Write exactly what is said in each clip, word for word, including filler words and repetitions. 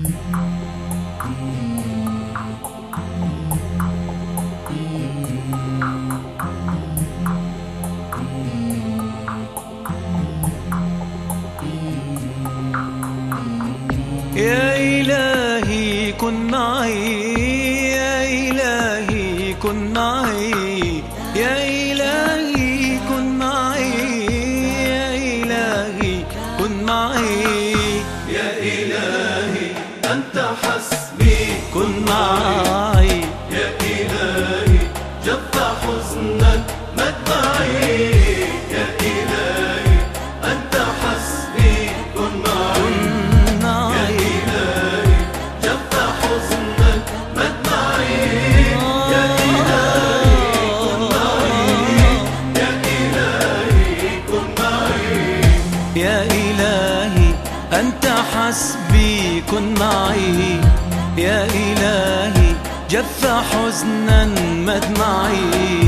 يا إلهي كن معي، يا إلهي كن معي، يا إلهي كن معي، يا إلهي كن معي، يا إلهي أنت حسبي كن معي، يا إلهي جف حزنك مدمعي، يا إلهي أنت حسبي كن معي، يا إلهي جف حزنك مدمعي، يا إلهي كن معي، يا إلهي كن معي، يا إلهي أنت حسبي كن معي، يا إلهي جف حزنا مدمعي.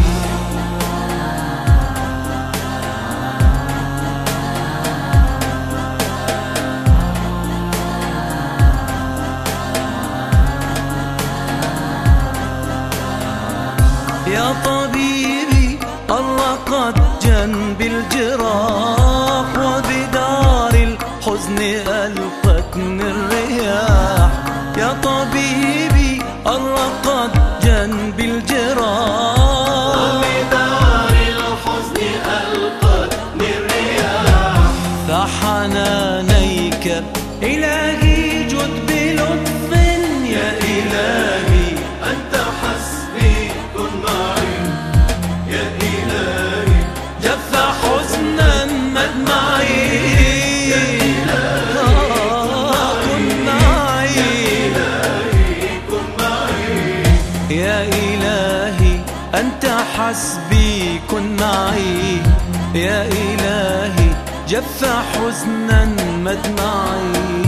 يا طبيبي أرقت جنبي الجراح، وبدار الحزن ألقتني الرياح، يا طبيبي أرقت جنبي الجراح، وبدار الحزن ألقتني الرياح، فحنانيك إلهي جد بلطف، يا إلهي أنت حسبي كن معي، يا إلهي جف حزنا مدمعي، يا إلهي كن معي، يا إلهي كن معي، يا إلهي أنت حسبي كن معي، يا إلهي جف حزنا مدمعي.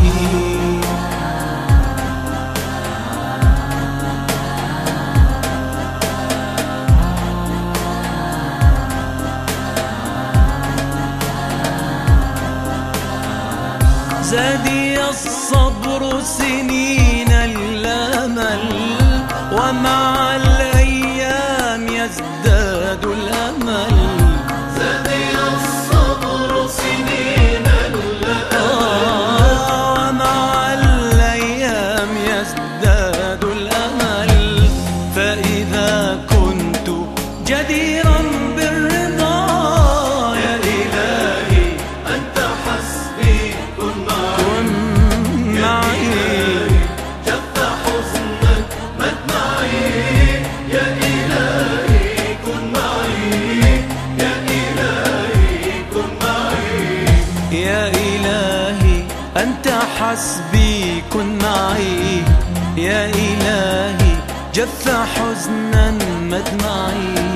زادي الصبر سنين الأمل، ومع الأيام يزداد الأمل، زادي الصبر سنين الأمل، ومع الأيام يزداد الأمل، فإذا كنت جديرا بالرضا، يا إلهي أنت حسبي كن معي، كن يا معي، إلهي جف حزنك مدمعي، يا إلهي كن معي، يا إلهي كن معي، يا إلهي أنت حسبي كن معي، يا إلهي جف حزنا مدمعي.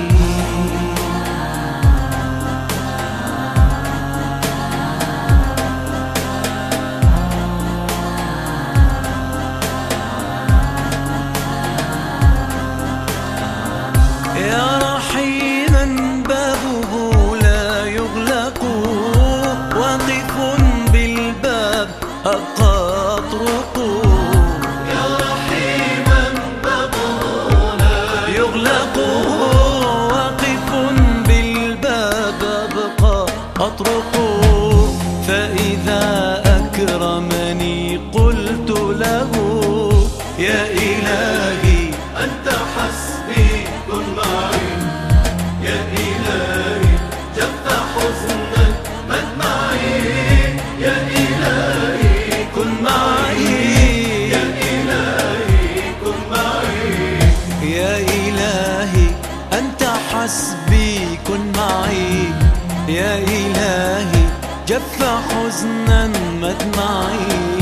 يا رحيما بابه لا يغلق، واقف بالباب أبقى أطرق، يا رحيما بابه لا يغلق، واقف بالباب أبقى أطرق، فإذا أكرمني قلت له، يا إلهي أنت حسبي كن معي، يا إلهي جف حزنك مدمعي، يا إلهي كن معي، يا إلهي كن معي، يا إلهي أنت حسبي كن معي، يا إلهي جف حزنا مدمعي.